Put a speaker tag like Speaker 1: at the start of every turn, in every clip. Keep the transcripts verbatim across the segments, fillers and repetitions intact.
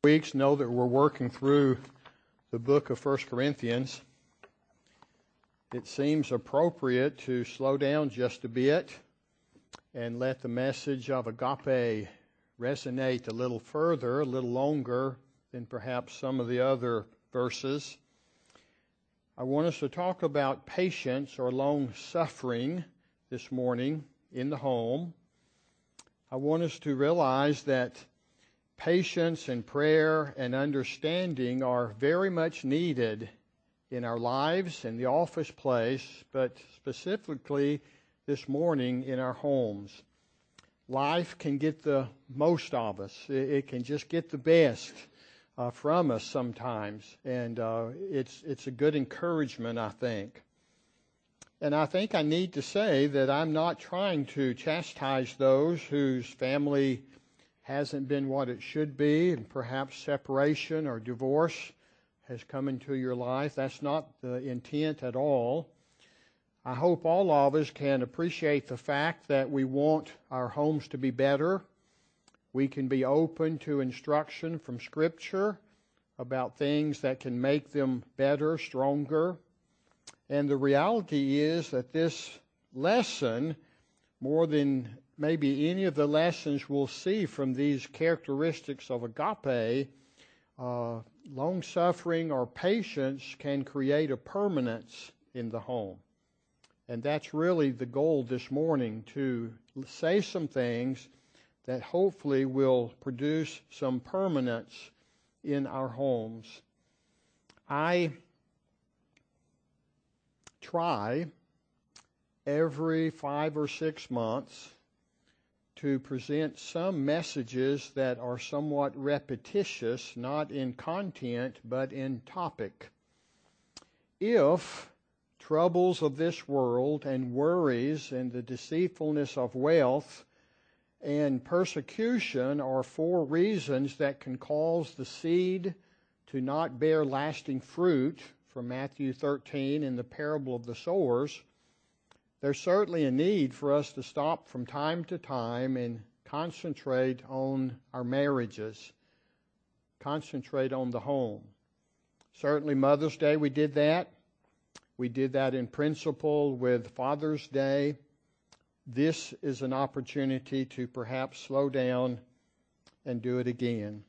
Speaker 1: Weeks know that we're working through the book of First Corinthians. It seems appropriate to slow down just a bit and let the message of agape resonate a little further, a little longer than perhaps some of the other verses. I want us to talk about patience or long suffering this morning in the home. I want us to realize that patience and prayer and understanding are very much needed in our lives, in the office place, but specifically this morning in our homes. Life can get the most of us. It can just get the best uh, from us sometimes, and uh, it's it's a good encouragement, I think. And I think I need to say that I'm not trying to chastise those whose family hasn't been what it should be, and perhaps separation or divorce has come into your life. That's not the intent at all. I hope all of us can appreciate the fact that we want our homes to be better. We can be open to instruction from Scripture about things that can make them better, stronger. And the reality is that this lesson, more than maybe any of the lessons we'll see from these characteristics of agape, uh, long-suffering or patience can create a permanence in the home. And that's really the goal this morning, to say some things that hopefully will produce some permanence in our homes. I try every five or six months to present some messages that are somewhat repetitious, not in content, but in topic. If troubles of this world and worries and the deceitfulness of wealth and persecution are four reasons that can cause the seed to not bear lasting fruit, from Matthew thirteen in the parable of the sowers, there's certainly a need for us to stop from time to time and concentrate on our marriages, concentrate on the home. Certainly Mother's Day we did that. We did that in principle with Father's Day. This is an opportunity to perhaps slow down and do it again.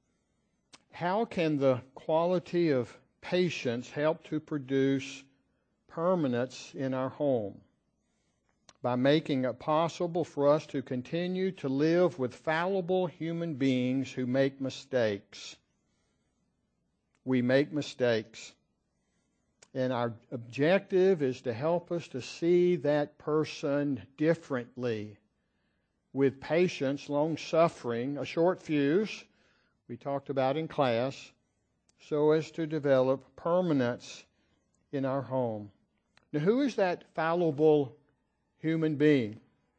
Speaker 1: How can the quality of patience help to produce permanence in our home? By making it possible for us to continue to live with fallible human beings who make mistakes. We make mistakes. And our objective is to help us to see that person differently, with patience, long-suffering, a short fuse, we talked about in class, so as to develop permanence in our home. Now, who is that fallible human being?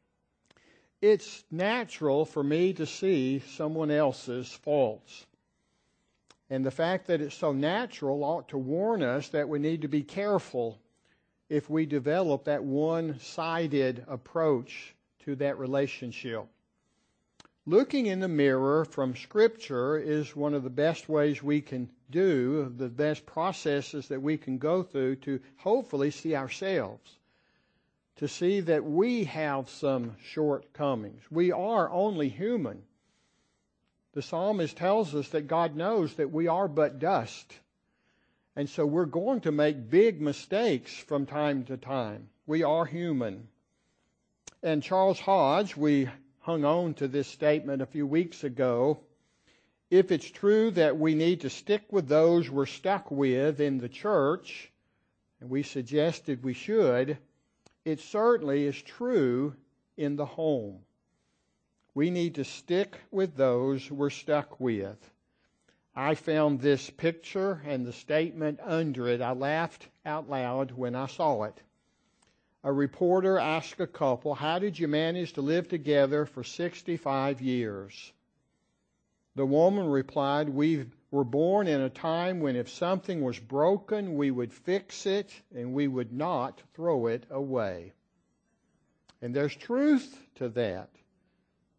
Speaker 1: It's natural for me to see someone else's faults. And the fact that it's so natural ought to warn us that we need to be careful if we develop that one-sided approach to that relationship. Looking in the mirror from Scripture is one of the best ways we can do, the best processes that we can go through to hopefully see ourselves, to see that we have some shortcomings. We are only human. The psalmist tells us that God knows that we are but dust. And so we're going to make big mistakes from time to time. We are human. And Charles Hodge, we hung on to this statement a few weeks ago. If it's true that we need to stick with those we're stuck with in the church, and we suggested we should, it certainly is true in the home. We need to stick with those we're stuck with. I found this picture and the statement under it. I laughed out loud when I saw it. A reporter asked a couple, "How did you manage to live together for sixty-five years?" The woman replied, "We were born in a time when if something was broken, we would fix it and we would not throw it away." And there's truth to that.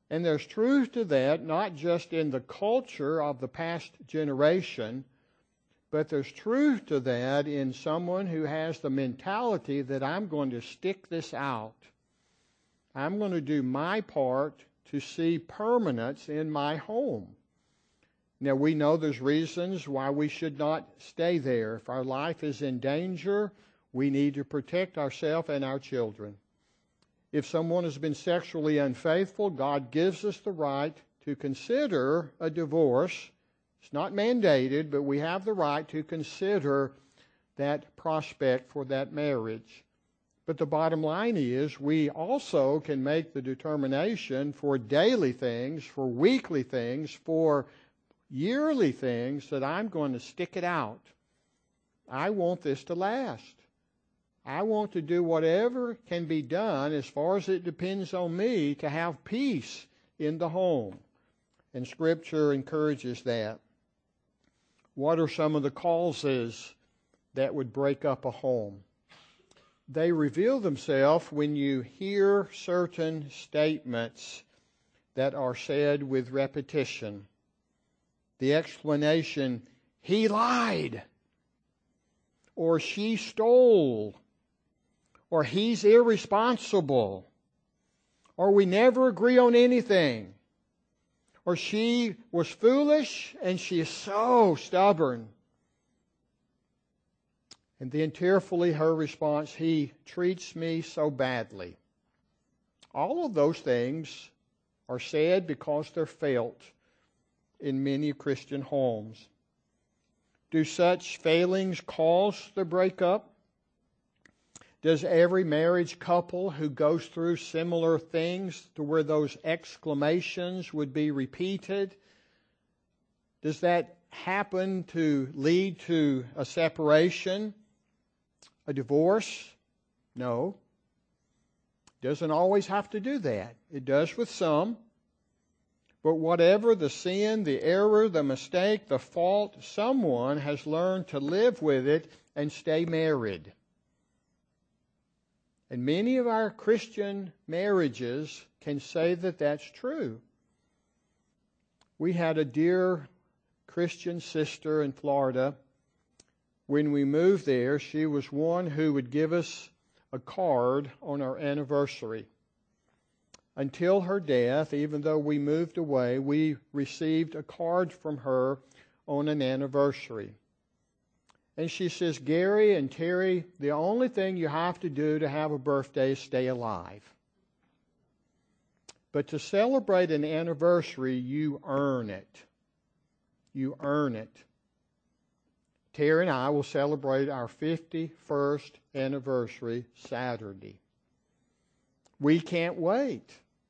Speaker 1: And there's truth to that, not just in the culture of the past generation, but there's truth to that in someone who has the mentality that I'm going to stick this out. I'm going to do my part to see permanence in my home. Now, we know there's reasons why we should not stay there. If our life is in danger, we need to protect ourselves and our children. If someone has been sexually unfaithful, God gives us the right to consider a divorce. It's not mandated, but we have the right to consider that prospect for that marriage. But the bottom line is we also can make the determination for daily things, for weekly things, for yearly things that I'm going to stick it out. I want this to last. I want to do whatever can be done as far as it depends on me to have peace in the home. And Scripture encourages that. What are some of the causes that would break up a home? They reveal themselves when you hear certain statements that are said with repetition. The explanation, he lied, or she stole, or he's irresponsible, or we never agree on anything, or she was foolish and she is so stubborn. And then tearfully her response, he treats me so badly. All of those things are said because they're felt in many Christian homes. Do such failings cause the breakup? Does every marriage couple who goes through similar things to where those exclamations would be repeated, does that happen to lead to a separation, a divorce? No. Doesn't always have to do that. It does with some. But whatever the sin, the error, the mistake, the fault, someone has learned to live with it and stay married. And many of our Christian marriages can say that that's true. We had a dear Christian sister in Florida. When we moved there, she was one who would give us a card on our anniversary. Until her death, even though we moved away, we received a card from her on an anniversary. And she says, Gary and Terry, the only thing you have to do to have a birthday is stay alive. But to celebrate an anniversary, you earn it. You earn it. Terry and I will celebrate our fifty-first anniversary Saturday. We can't wait.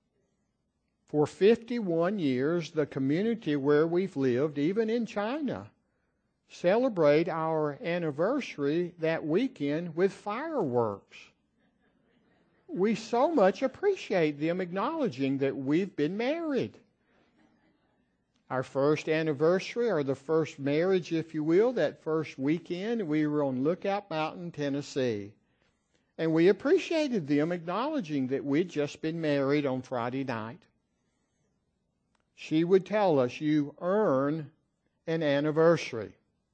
Speaker 1: For fifty-one years, the community where we've lived, even in China, celebrate our anniversary that weekend with fireworks. We so much appreciate them acknowledging that we've been married. Our first anniversary, or the first marriage, if you will, that first weekend, we were on Lookout Mountain, Tennessee. And we appreciated them acknowledging that we'd just been married on Friday night. She would tell us, you earn an anniversary.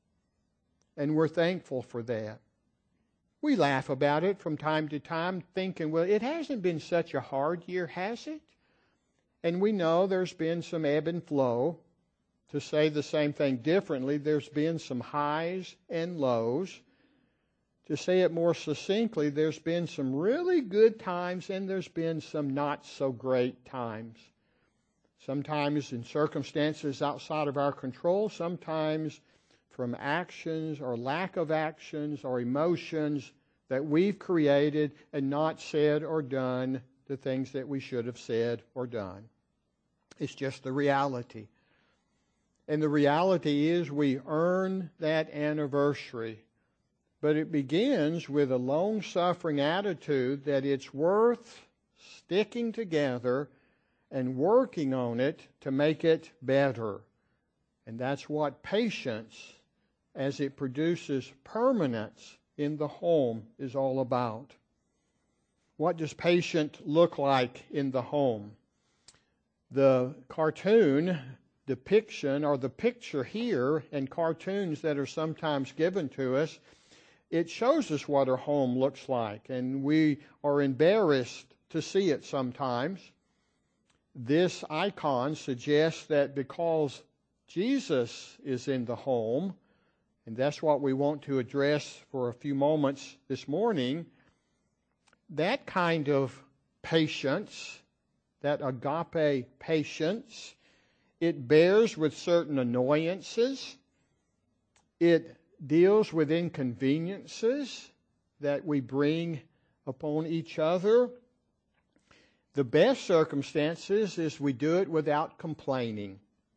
Speaker 1: And we're thankful for that. We laugh about it from time to time, thinking, well, it hasn't been such a hard year, has it? And we know there's been some ebb and flow. To say the same thing differently, there's been some highs and lows. To say it more succinctly, there's been some really good times and there's been some not so great times. Sometimes in circumstances outside of our control, sometimes from actions or lack of actions or emotions that we've created and not said or done the things that we should have said or done. It's just the reality. And the reality is we earn that anniversary. But it begins with a long-suffering attitude that it's worth sticking together and working on it to make it better. And that's what patience, as it produces permanence in the home, is all about. What does patient look like in the home? The cartoon depiction, or the picture here, and cartoons that are sometimes given to us, it shows us what our home looks like, and we are embarrassed to see it sometimes. This icon suggests that because Jesus is in the home, and that's what we want to address for a few moments this morning, that kind of patience, that agape patience, it bears with certain annoyances. It deals with inconveniences that we bring upon each other. The best circumstances is we do it without complaining.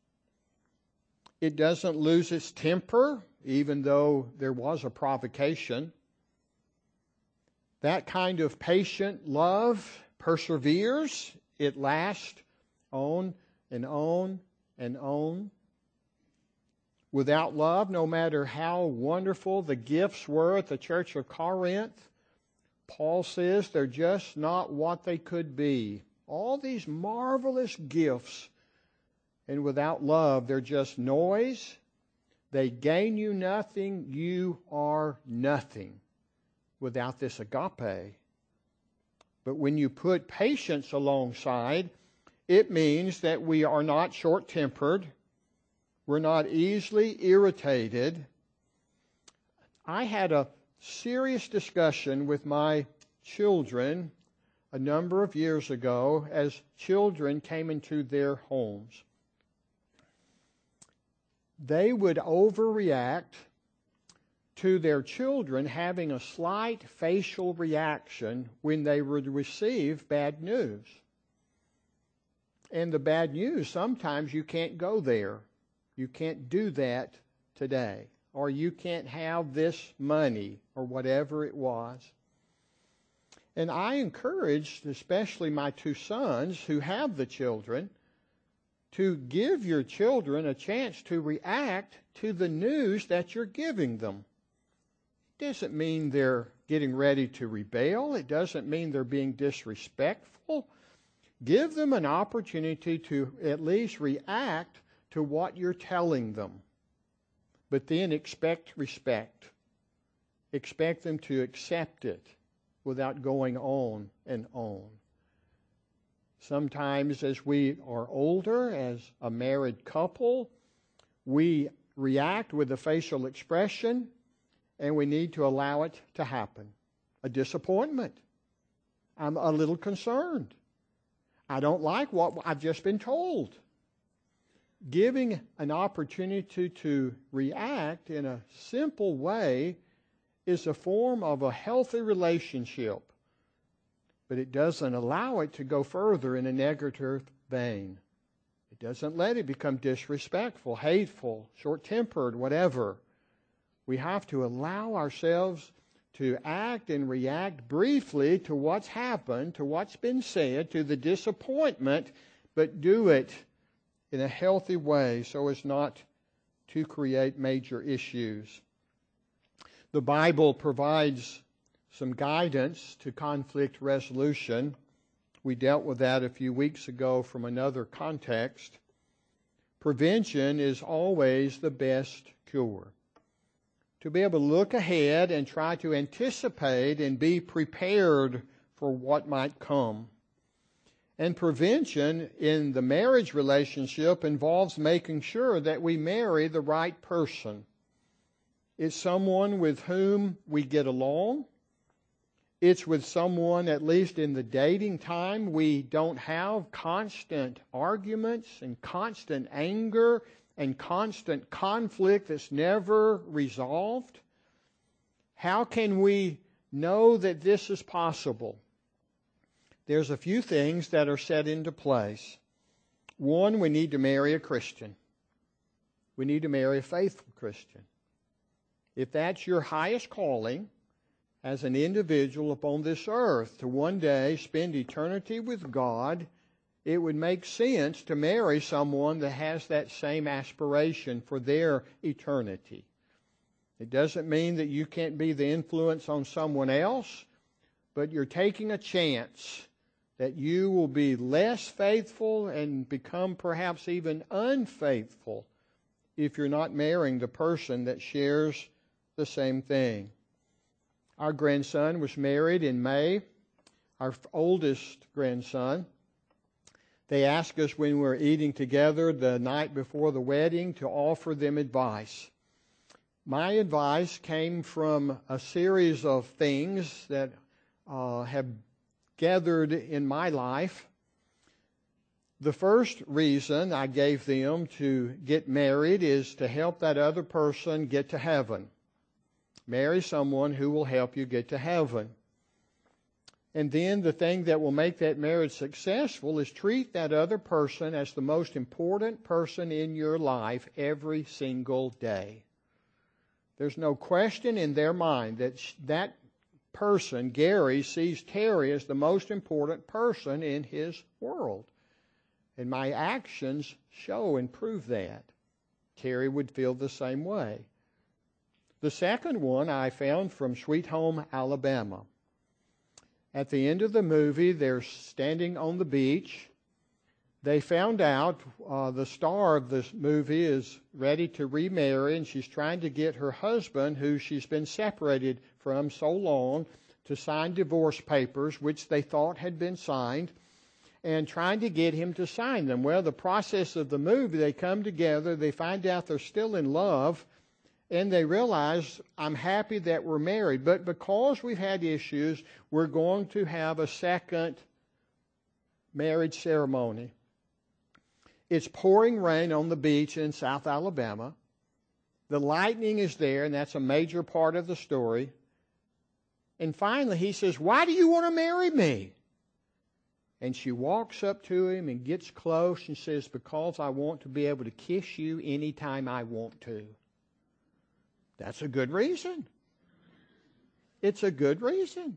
Speaker 1: It doesn't lose its temper, even though there was a provocation. That kind of patient love perseveres. It lasts on and on and on. Without love, no matter how wonderful the gifts were at the church of Corinth, Paul says they're just not what they could be. All these marvelous gifts, and without love, they're just noise. They gain you nothing. You are nothing without this agape. But when you put patience alongside, it means that we are not short-tempered. We're not easily irritated. I had a serious discussion with my children a number of years ago as children came into their homes. They would overreact to their children having a slight facial reaction when they would receive bad news. And the bad news, sometimes you can't go there. You can't do that today. Or you can't have this money, or whatever it was. And I encouraged, especially my two sons who have the children, to give your children a chance to react to the news that you're giving them. It doesn't mean they're getting ready to rebel. It doesn't mean they're being disrespectful. Give them an opportunity to at least react to what you're telling them. But then expect respect. Expect them to accept it without going on and on. Sometimes as we are older, as a married couple, we react with a facial expression, and we need to allow it to happen. A disappointment. I'm a little concerned. I don't like what I've just been told. Giving an opportunity to react in a simple way is a form of a healthy relationship, but it doesn't allow it to go further in a negative vein. It doesn't let it become disrespectful, hateful, short-tempered, whatever. We have to allow ourselves to act and react briefly to what's happened, to what's been said, to the disappointment, but do it in a healthy way so as not to create major issues. The Bible provides some guidance to conflict resolution. We dealt with that a few weeks ago from another context. Prevention is always the best cure. To be able to look ahead and try to anticipate and be prepared for what might come. And prevention in the marriage relationship involves making sure that we marry the right person. It's someone with whom we get along. It's with someone, at least in the dating time, we don't have constant arguments and constant anger and constant conflict that's never resolved. How can we know that this is possible? There's a few things that are set into place. One, we need to marry a Christian. We need to marry a faithful Christian. If that's your highest calling as an individual upon this earth, to one day spend eternity with God, it would make sense to marry someone that has that same aspiration for their eternity. It doesn't mean that you can't be the influence on someone else, but you're taking a chance that you will be less faithful and become perhaps even unfaithful if you're not marrying the person that shares the same thing. Our grandson was married in May, our oldest grandson. They asked us when we were eating together the night before the wedding to offer them advice. My advice came from a series of things that uh, have gathered in my life. The first reason I gave them to get married is to help that other person get to heaven. Marry someone who will help you get to heaven. And then the thing that will make that marriage successful is treat that other person as the most important person in your life every single day. There's no question in their mind that that person, Gary, sees Terry as the most important person in his world. And my actions show and prove that. Terry would feel the same way. The second one I found from Sweet Home, Alabama. At the end of the movie, they're standing on the beach. They found out uh, the star of this movie is ready to remarry, and she's trying to get her husband, who she's been separated from so long, to sign divorce papers, which they thought had been signed, and trying to get him to sign them. Well, the process of the movie, they come together, they find out they're still in love, and they realize, I'm happy that we're married, but because we've had issues, we're going to have a second marriage ceremony. It's pouring rain on the beach in South Alabama. The lightning is there, and that's a major part of the story. And finally, he says, why do you want to marry me? And she walks up to him and gets close and says, because I want to be able to kiss you anytime I want to. That's a good reason. It's a good reason.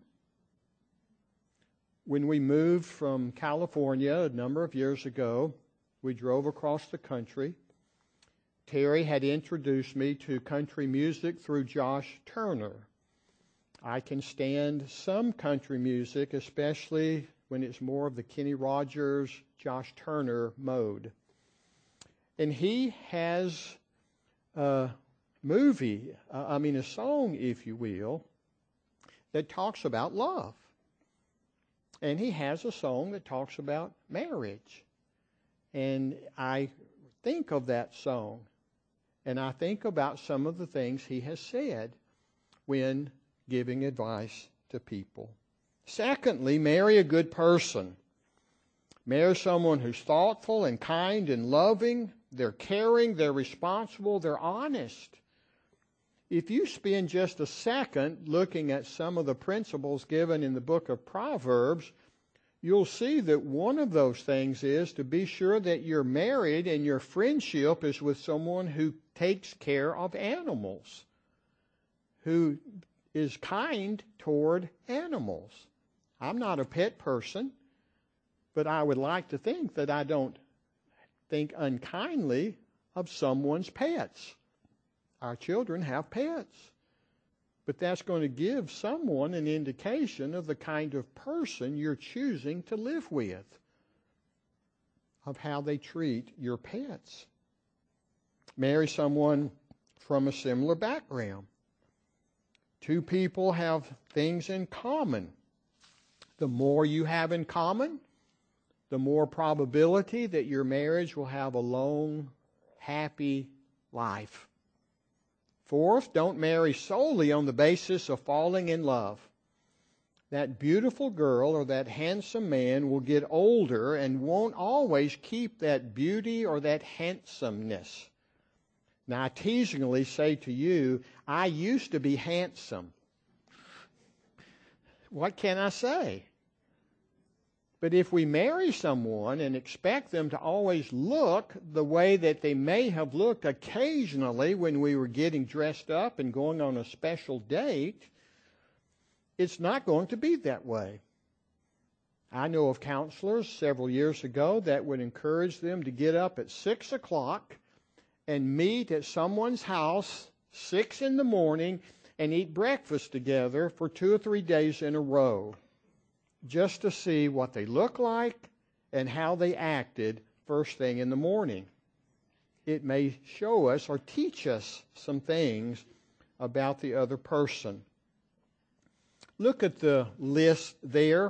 Speaker 1: When we moved from California a number of years ago, we drove across the country. Terry had introduced me to country music through Josh Turner. I can stand some country music, especially when it's more of the Kenny Rogers, Josh Turner mode. And he has a movie, uh, I mean a song, if you will, that talks about love. And he has a song that talks about marriage. And I think of that song, and I think about some of the things he has said when giving advice to people. Secondly, marry a good person. Marry someone who's thoughtful and kind and loving. They're caring, they're responsible, they're honest. If you spend just a second looking at some of the principles given in the book of Proverbs, you'll see that one of those things is to be sure that you're married and your friendship is with someone who takes care of animals, who is kind toward animals. I'm not a pet person, but I would like to think that I don't think unkindly of someone's pets. Our children have pets. But that's going to give someone an indication of the kind of person you're choosing to live with, of how they treat your pets. Marry someone from a similar background. Two people have things in common. The more you have in common, the more probability that your marriage will have a long, happy life. Fourth, don't marry solely on the basis of falling in love. That beautiful girl or that handsome man will get older and won't always keep that beauty or that handsomeness. Now, I teasingly say to you, I used to be handsome. What can I say? But if we marry someone and expect them to always look the way that they may have looked occasionally when we were getting dressed up and going on a special date, it's not going to be that way. I know of counselors several years ago that would encourage them to get up at six o'clock and meet at someone's house six in the morning and eat breakfast together for two or three days in a row. just to see what they look like and how they acted first thing in the morning. It may show us or teach us some things about the other person. Look at the list there.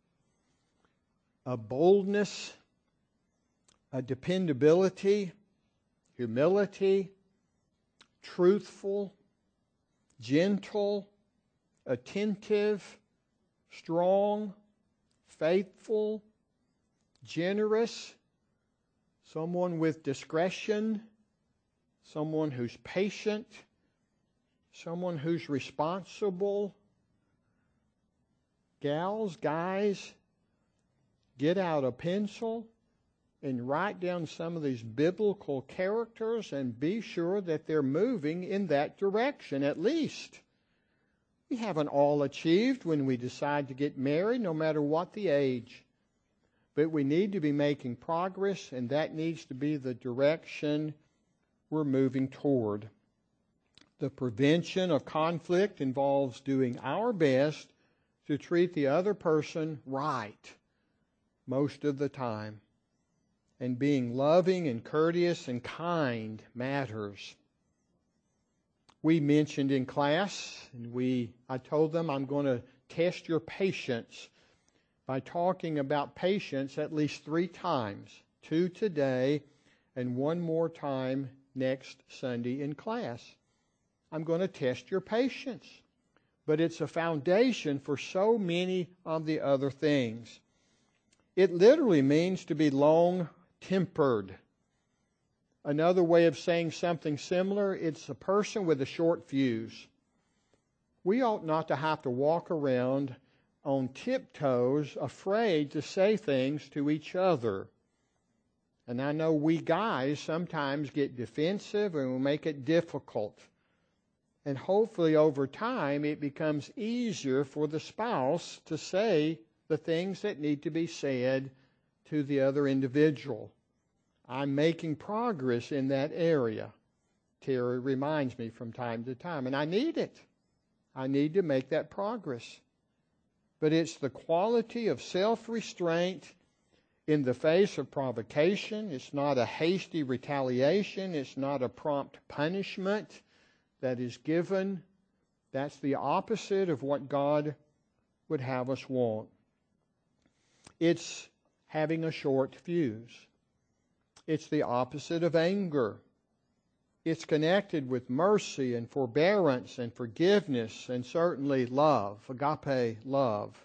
Speaker 1: A boldness, a dependability, humility, truthful, gentle, attentive, strong, faithful, generous, someone with discretion, someone who's patient, someone who's responsible. Gals, guys, get out a pencil and write down some of these biblical characters and be sure that they're moving in that direction at least. We haven't all achieved when we decide to get married, no matter what the age. But we need to be making progress, and that needs to be the direction we're moving toward. The prevention of conflict involves doing our best to treat the other person right most of the time. And being loving and courteous and kind matters. We mentioned in class, and we I told them I'm going to test your patience by talking about patience at least three times. Two today and one more time next Sunday in class. I'm going to test your patience. But it's a foundation for so many of the other things. It literally means to be long-tempered. Another way of saying something similar, it's a person with a short fuse. We ought not to have to walk around on tiptoes, afraid to say things to each other. And I know we guys sometimes get defensive and we make it difficult. And hopefully over time it becomes easier for the spouse to say the things that need to be said to the other individual. I'm making progress in that area. Terry reminds me from time to time, and I need it. I need to make that progress. But it's the quality of self-restraint in the face of provocation. It's not a hasty retaliation. It's not a prompt punishment that is given. That's the opposite of what God would have us want. It's having a short fuse. It's the opposite of anger. It's connected with mercy and forbearance and forgiveness and certainly love, agape love.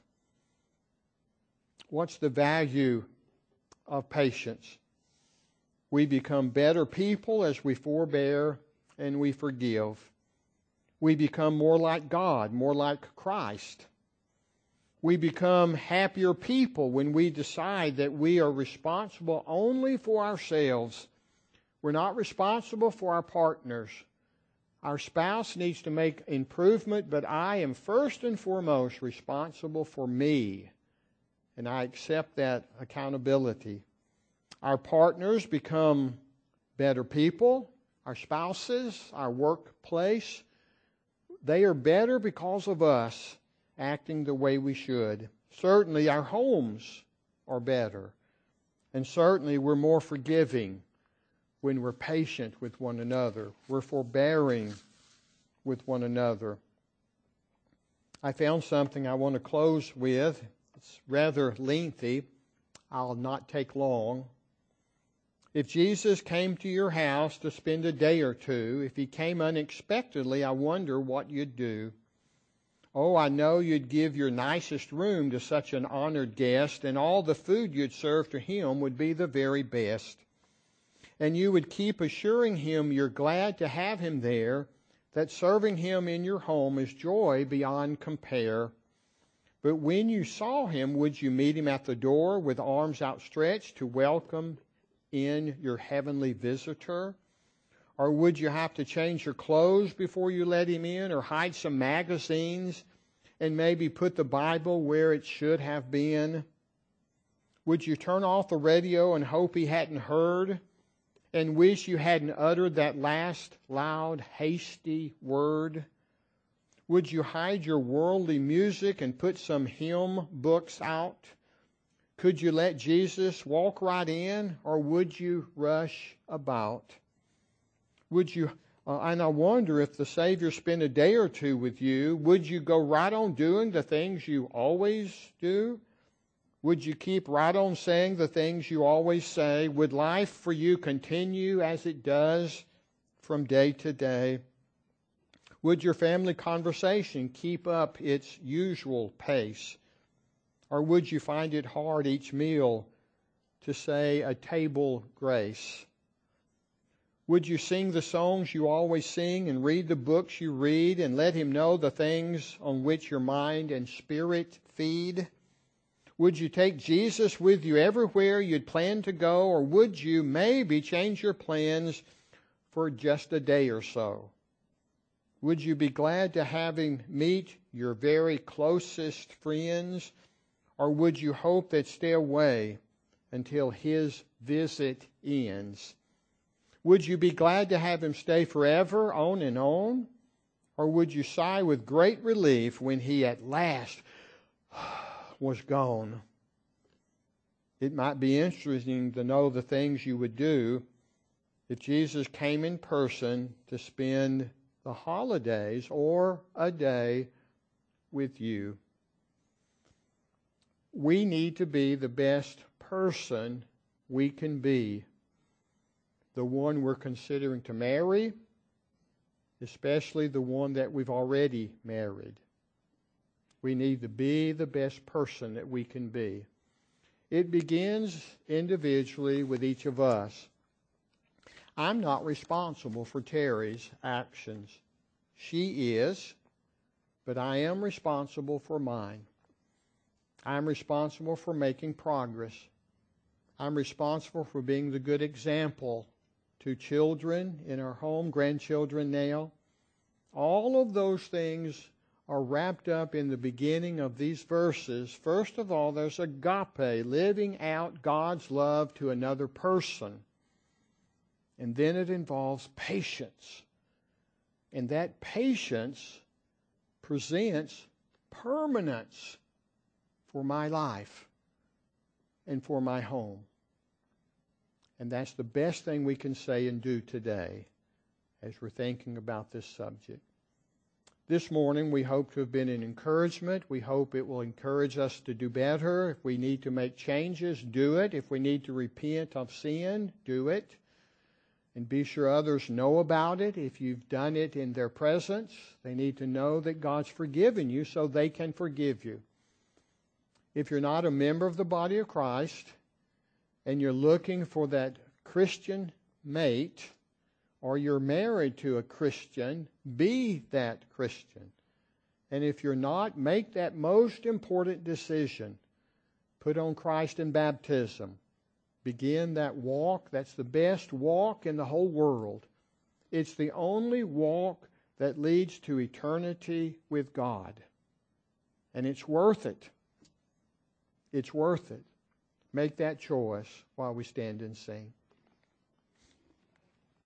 Speaker 1: What's the value of patience? We become better people as we forbear and we forgive. We become more like God, more like Christ. We become happier people when we decide that we are responsible only for ourselves. We're not responsible for our partners. Our spouse needs to make improvement, but I am first and foremost responsible for me. And I accept that accountability. Our partners become better people. Our spouses, our workplace, they are better because of us acting the way we should. Certainly our homes are better. And certainly we're more forgiving when we're patient with one another. We're forbearing with one another. I found something I want to close with. It's rather lengthy. I'll not take long. If Jesus came to your house to spend a day or two, if he came unexpectedly, I wonder what you'd do. Oh, I know you'd give your nicest room to such an honored guest, and all the food you'd serve to him would be the very best. And you would keep assuring him you're glad to have him there, that serving him in your home is joy beyond compare. But when you saw him, would you meet him at the door with arms outstretched to welcome in your heavenly visitor? Or would you have to change your clothes before you let him in, or hide some magazines and maybe put the Bible where it should have been? Would you turn off the radio and hope he hadn't heard, and wish you hadn't uttered that last loud, hasty word? Would you hide your worldly music and put some hymn books out? Could you let Jesus walk right in, or would you rush about? Would you, uh, and I wonder if the Savior spent a day or two with you, would you go right on doing the things you always do? Would you keep right on saying the things you always say? Would life for you continue as it does from day to day? Would your family conversation keep up its usual pace? Or would you find it hard each meal to say a table grace? Would you sing the songs you always sing and read the books you read and let Him know the things on which your mind and spirit feed? Would you take Jesus with you everywhere you'd plan to go, or would you maybe change your plans for just a day or so? Would you be glad to have Him meet your very closest friends, or would you hope they'd stay away until His visit ends? Would you be glad to have Him stay forever, on and on, or would you sigh with great relief when He at last was gone? It might be interesting to know the things you would do if Jesus came in person to spend the holidays or a day with you. We need to be the best person we can be. The one we're considering to marry, especially the one that we've already married. We need to be the best person that we can be. It begins individually with each of us. I'm not responsible for Terry's actions. She is, but I am responsible for mine. I'm responsible for making progress. I'm responsible for being the good example to children in our home, grandchildren now. All of those things are wrapped up in the beginning of these verses. First of all, there's agape, living out God's love to another person. And then it involves patience. And that patience presents permanence for my life and for my home. And that's the best thing we can say and do today as we're thinking about this subject. This morning we hope to have been an encouragement. We hope it will encourage us to do better. If we need to make changes, do it. If we need to repent of sin, do it. And be sure others know about it. If you've done it in their presence, they need to know that God's forgiven you so they can forgive you. If you're not a member of the body of Christ and you're looking for that Christian mate, or you're married to a Christian, be that Christian. And if you're not, make that most important decision. Put on Christ in baptism. Begin that walk. That's the best walk in the whole world. It's the only walk that leads to eternity with God. And it's worth it. It's worth it. Make that choice while we stand and sing.